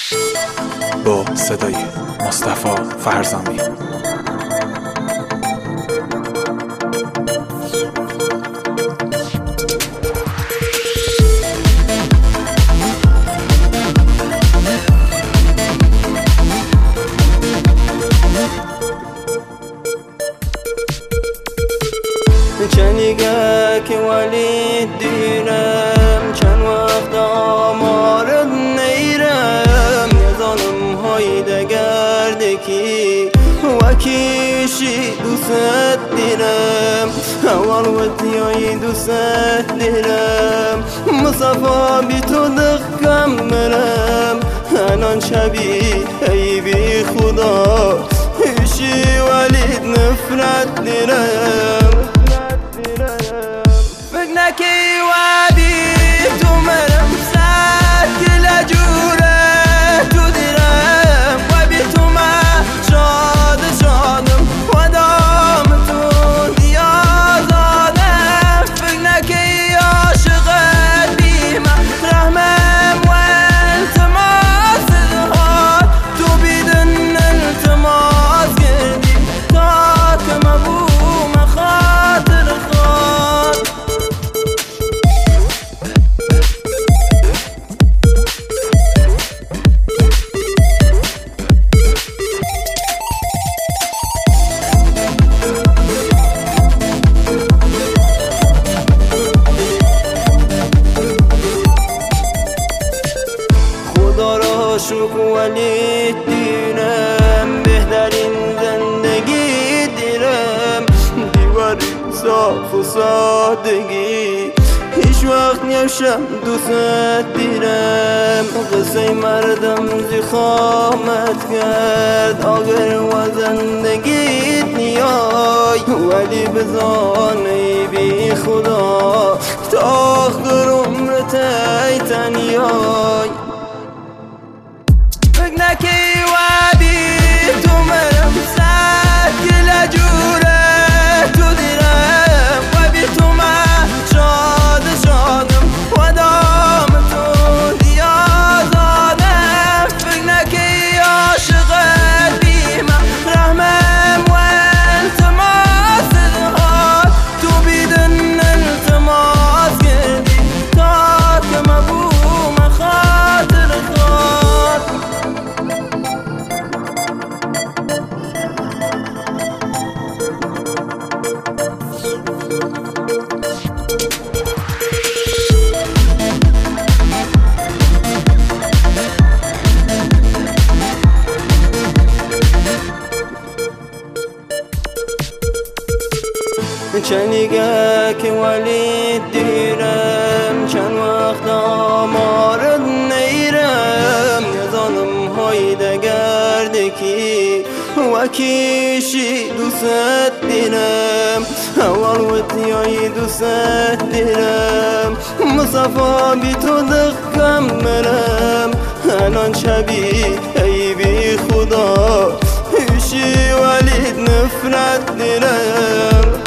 با صدای مصطفی فرزامی. چنیگه که ولی دیرم چند وقت آمارد نیرم نزانم های دگردکی وکیشی دوست دیرم اول وقتی های دوست دیرم مصفا بی تو دقم مرم الان شبی ای بی خدا ایشی ولید نفرت دیرم فکر نکی وادی تو مرم سکل جوره تو دیرم و بی تو من شادم و دام تو دیازادم فکر نکی عاشقت بی من رحمم و التماس دهات تو بیدن التماس کردی تا که مبوم خاطر خود خدا را شکر ولی دیرم بهترین زندگی دیرم دیواری صاف و سادگی هیچ وقت نمیشم دوست دیرم قصه مردم زخامت کرد آگر و زندگیت نیای ولی بزانه بی خدا تا آخر عمرت ای تنیای فکر نکی وادی تو مرم سکل جوره تو دیرم و بی تو من شادم و دام تو دیازادم فکر نکی عاشقت بی من رحمم و التماس دهات تو بیدن التماس کردی تا که مبوم خاطر خود چنیگه که ولی دیرم چند وقت آمارد نیرم نزانم های دگردکی وکیشی دوست دیرم اول وقتی های دوست دیرم مصفا بی تو دقم مرم الان شبی ای بی خدا ایشی ولید نفرت دیرم